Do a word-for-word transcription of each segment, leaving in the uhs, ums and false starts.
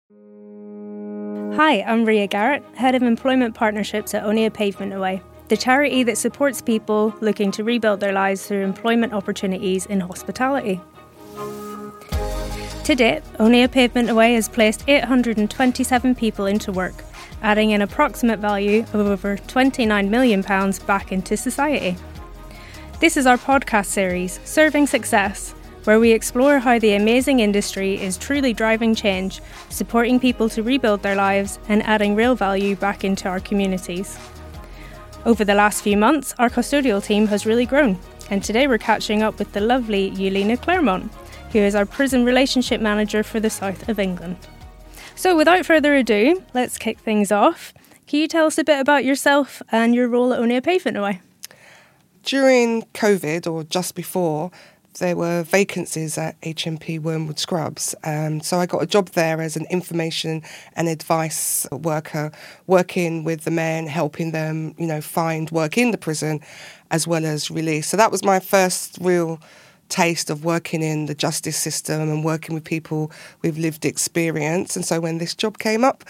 Hi, I'm Ria Garrett, Head of Employment Partnerships at Only a Pavement Away, the charity that supports people looking to rebuild their lives through employment opportunities in hospitality. To date, Only a Pavement Away has placed eight hundred twenty-seven people into work, adding an approximate value of over twenty-nine million pounds back into society. This is our podcast series, Serving Success, where we explore how the amazing industry is truly driving change, supporting people to rebuild their lives and adding real value back into our communities. Over the last few months, our custodial team has really grown, and today we're catching up with the lovely Yelena Claremont, who is our prison relationship manager for the south of England. So without further ado, let's kick things off. Can you tell us a bit about yourself and your role at Only a Pavement Away? During COVID, or just before, there were vacancies at H M P Wormwood Scrubs. Um, so I got a job there as an information and advice worker, working with the men, helping them, you know, find work in the prison as well as release. So that was my first real taste of working in the justice system and working with people with lived experience. And so when this job came up,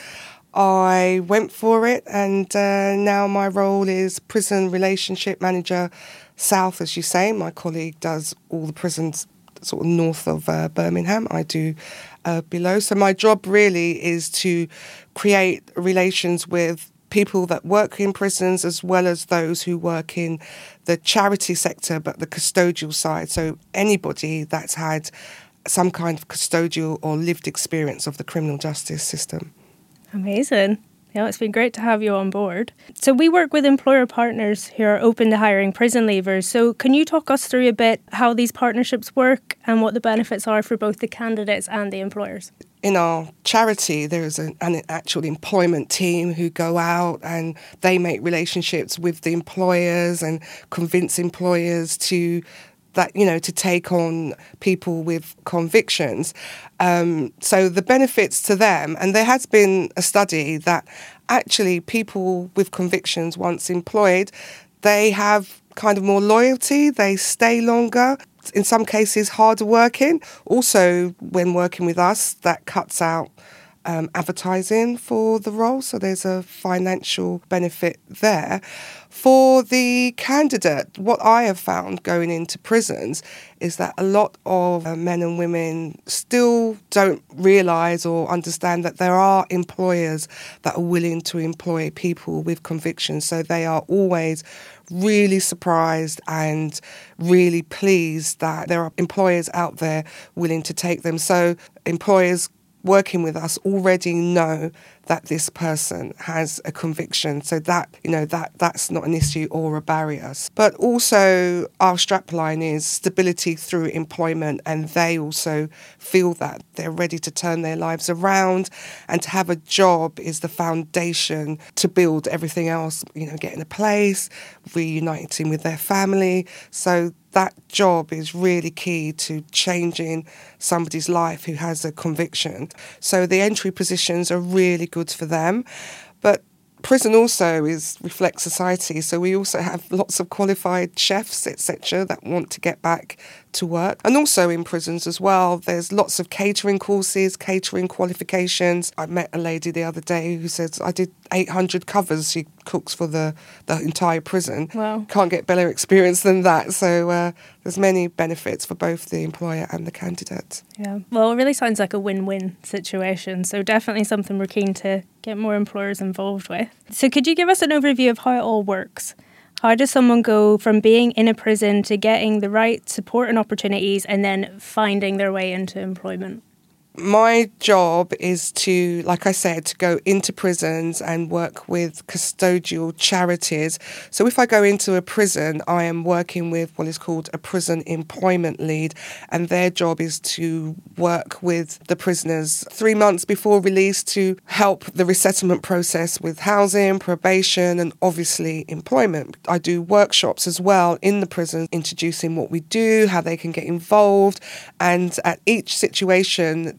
I went for it, and uh, now my role is prison relationship manager south, as you say. My colleague does all the prisons sort of north of uh, Birmingham. I do uh, below. So my job really is to create relations with people that work in prisons as well as those who work in the charity sector, but the custodial side. So anybody that's had some kind of custodial or lived experience of the criminal justice system. Amazing. Yeah, it's been great to have you on board. So we work with employer partners who are open to hiring prison leavers. So can you talk us through a bit how these partnerships work and what the benefits are for both the candidates and the employers? In our charity, there is an, an actual employment team who go out and they make relationships with the employers and convince employers to that, you know, to take on people with convictions. Um, so the benefits to them, and there has been a study that actually people with convictions, once employed, they have kind of more loyalty, they stay longer, in some cases harder working. Also, when working with us, that cuts out um, advertising for the role, so there's a financial benefit there. For the candidate, what I have found going into prisons is that a lot of uh, men and women still don't realise or understand that there are employers that are willing to employ people with convictions. So they are always really surprised and really pleased that there are employers out there willing to take them. So employers working with us already know that this person has a conviction, so that, you know, that that's not an issue or a barrier. But also our strapline is stability through employment, and they also feel that they're ready to turn their lives around, and to have a job is the foundation to build everything else, you know, getting a place, reuniting with their family. So that job is really key to changing somebody's life who has a conviction. So the entry positions are really good for them. But prison also is reflects society, so we also have lots of qualified chefs, et cetera, that want to get back to work. And also in prisons as well, there's lots of catering courses, catering qualifications. I met a lady the other day who says, I did eight hundred covers. She cooks for the, the entire prison. Wow. Can't get better experience than that. So uh, there's many benefits for both the employer and the candidate. Yeah, well, it really sounds like a win-win situation. So definitely something we're keen to get more employers involved with. So could you give us an overview of how it all works? How does someone go from being in a prison to getting the right support and opportunities and then finding their way into employment? My job is to, like I said, to go into prisons and work with custodial charities. So if I go into a prison, I am working with what is called a prison employment lead, and their job is to work with the prisoners three months before release to help the resettlement process with housing, probation, and obviously employment. I do workshops as well in the prison, introducing what we do, how they can get involved, and at each situation,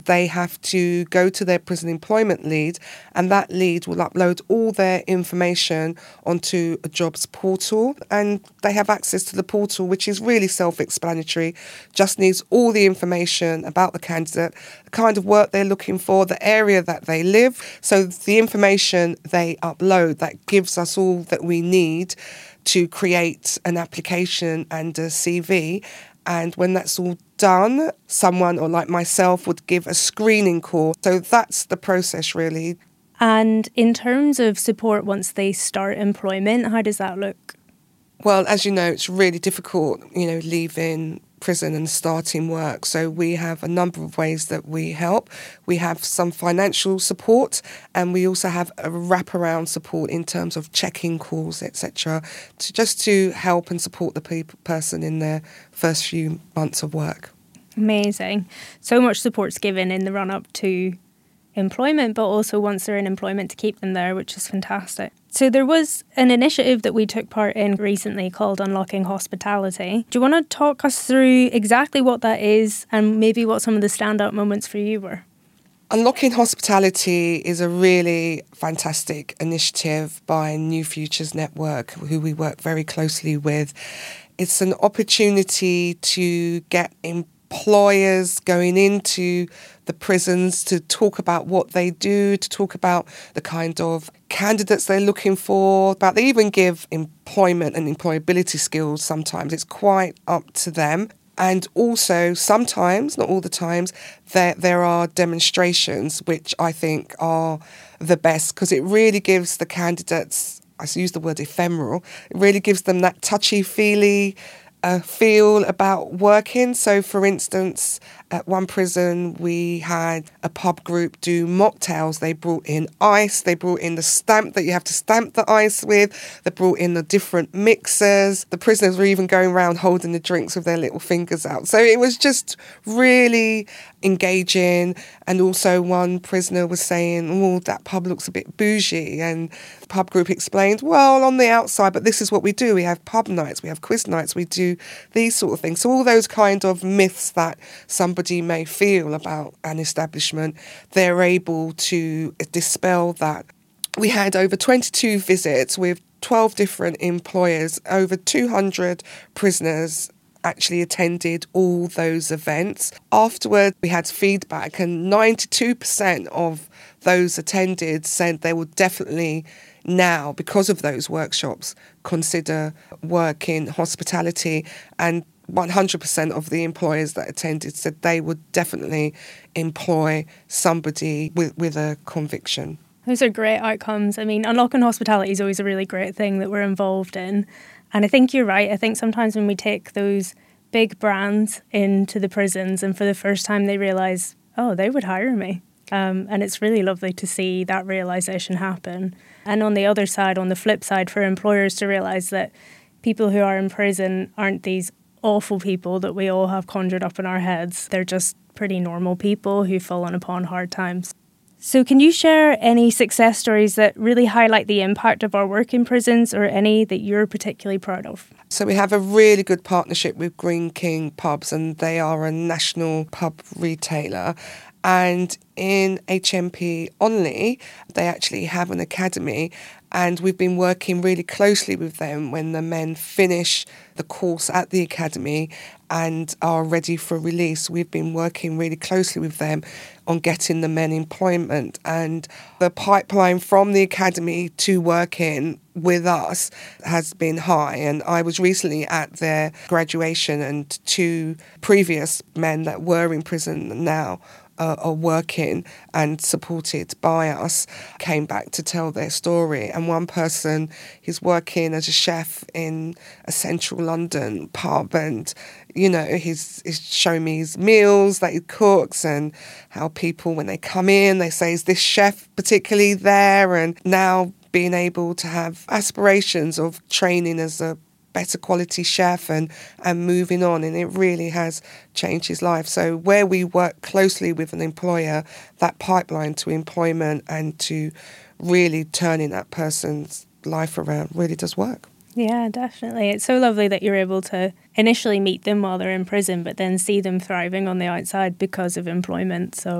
they have to go to their prison employment lead, and that lead will upload all their information onto a jobs portal, and they have access to the portal, which is really self-explanatory, just needs all the information about the candidate, the kind of work they're looking for, the area that they live. So the information they upload, that gives us all that we need to create an application and a C V. And when that's all done, someone, or like myself, would give a screening call. So that's the process, really. And in terms of support once they start employment, how does that look? Well, as you know, it's really difficult, you know, leaving prison and starting work. So we have a number of ways that we help. We have some financial support, and we also have a wraparound support in terms of check-in calls, et cetera, to just to help and support the pe- person in their first few months of work. Amazing. So much support's given in the run-up to employment, but also once they're in employment to keep them there, which is fantastic. So there was an initiative that we took part in recently called Unlocking Hospitality. Do you want to talk us through exactly what that is and maybe what some of the standout moments for you were? Unlocking Hospitality is a really fantastic initiative by New Futures Network, who we work very closely with. It's an opportunity to get employers going into the prisons to talk about what they do, to talk about the kind of candidates they're looking for, but they even give employment and employability skills sometimes. It's quite up to them. And also sometimes, not all the times, there, there are demonstrations which I think are the best, because it really gives the candidates, I use the word ephemeral, it really gives them that touchy-feely uh, feel about working. So, for instance, at one prison, we had a pub group do mocktails. They brought in ice. They brought in the stamp that you have to stamp the ice with. They brought in the different mixers. The prisoners were even going around holding the drinks with their little fingers out. So it was just really engaging. And also one prisoner was saying, oh, that pub looks a bit bougie. And the pub group explained, well, on the outside, but this is what we do. We have pub nights, we have quiz nights, we do these sort of things. So all those kind of myths that somebody may feel about an establishment, they're able to dispel that. We had over twenty-two visits with twelve different employers. Over two hundred prisoners actually attended all those events. Afterward, we had feedback, and ninety-two percent of those attended said they would definitely now, because of those workshops, consider work in hospitality. And one hundred percent of the employers that attended said they would definitely employ somebody with, with a conviction. Those are great outcomes. I mean, Unlocking Hospitality is always a really great thing that we're involved in. And I think you're right. I think sometimes when we take those big brands into the prisons and for the first time they realise, oh, they would hire me. Um, and it's really lovely to see that realisation happen. And on the other side, on the flip side, for employers to realise that people who are in prison aren't these awful people that we all have conjured up in our heads. They're just pretty normal people who've fallen upon hard times. So can you share any success stories that really highlight the impact of our work in prisons, or any that you're particularly proud of? So we have a really good partnership with Greene King Pubs, and they are a national pub retailer. And in H M P Onley, they actually have an academy, and we've been working really closely with them when the men finish the course at the academy and are ready for release. We've been working really closely with them on getting the men employment, and the pipeline from the academy to working with us has been high. And I was recently at their graduation, and two previous men that were in prison now Uh, are working and supported by us came back to tell their story. And one person, he's working as a chef in a central London pub, and you know, he's, he's showing me his meals that he cooks and how people, when they come in, they say, is this chef particularly there? And now being able to have aspirations of training as a better quality chef and, and moving on, and it really has changed his life. So where we work closely with an employer, that pipeline to employment and to really turning that person's life around really does work. Yeah, definitely. It's so lovely that you're able to initially meet them while they're in prison, but then see them thriving on the outside because of employment. So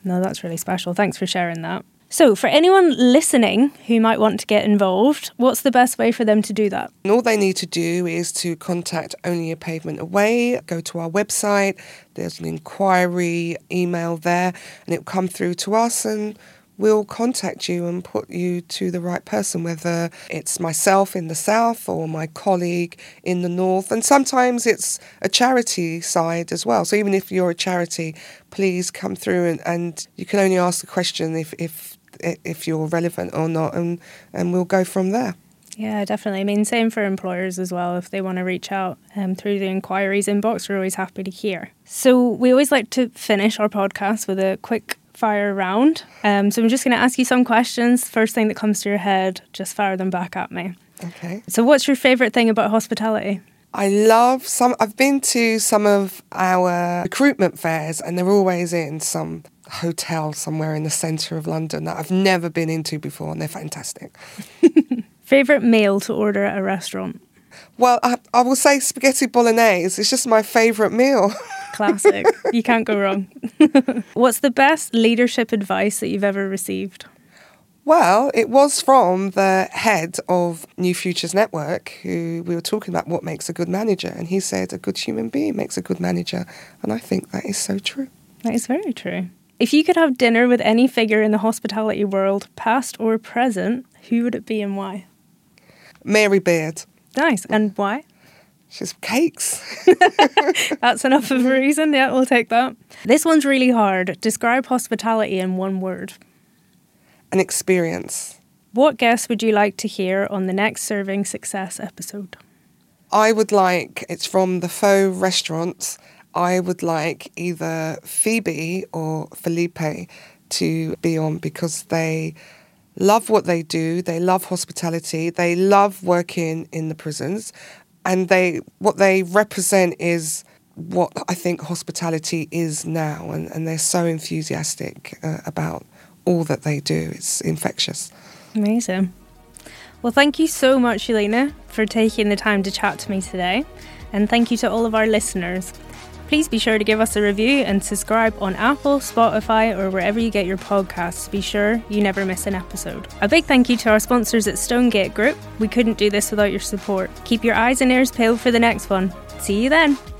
No, that's really special. Thanks for sharing that. So for anyone listening who might want to get involved, what's the best way for them to do that? And all they need to do is to contact Only a Pavement Away, go to our website, there's an inquiry email there, and it'll come through to us and we'll contact you and put you to the right person, whether it's myself in the south or my colleague in the north. And sometimes it's a charity side as well. So even if you're a charity, please come through and, and you can only ask the question if, if if you're relevant or not, and, and we'll go from there. Yeah, definitely. I mean, same for employers as well. If they want to reach out um, through the inquiries inbox, we're always happy to hear. So we always like to finish our podcast with a quick fire round. Um, so I'm just going to ask you some questions. First thing that comes to your head, just fire them back at me. Okay. So what's your favourite thing about hospitality? I love some, I've been to some of our recruitment fairs and they're always in some hotel somewhere in the centre of London that I've never been into before, and they're fantastic. Favourite meal to order at a restaurant? Well, I, I will say spaghetti bolognese. It's just my favourite meal. Classic. You can't go wrong. What's the best leadership advice that you've ever received? Well, it was from the head of New Futures Network, who we were talking about what makes a good manager, and he said a good human being makes a good manager, and I think that is so true. That is very true. If you could have dinner with any figure in the hospitality world, past or present, who would it be and why? Mary Beard. Nice. And why? She's cakes. That's enough of a reason. Yeah, we'll take that. This one's really hard. Describe hospitality in one word. An experience. What guest would you like to hear on the next Serving Success episode? I would like, it's from the Faux Restaurant, I would like either Phoebe or Felipe to be on because they love what they do, they love hospitality, they love working in the prisons, and they what they represent is what I think hospitality is now, and, and they're so enthusiastic uh, about all that they do. It's infectious. Amazing. Well, thank you so much, Jelena, for taking the time to chat to me today, and thank you to all of our listeners. Please be sure to give us a review and subscribe on Apple, Spotify, or wherever you get your podcasts to be sure you never miss an episode. A big thank you to our sponsors at Stonegate Group. We couldn't do this without your support. Keep your eyes and ears peeled for the next one. See you then.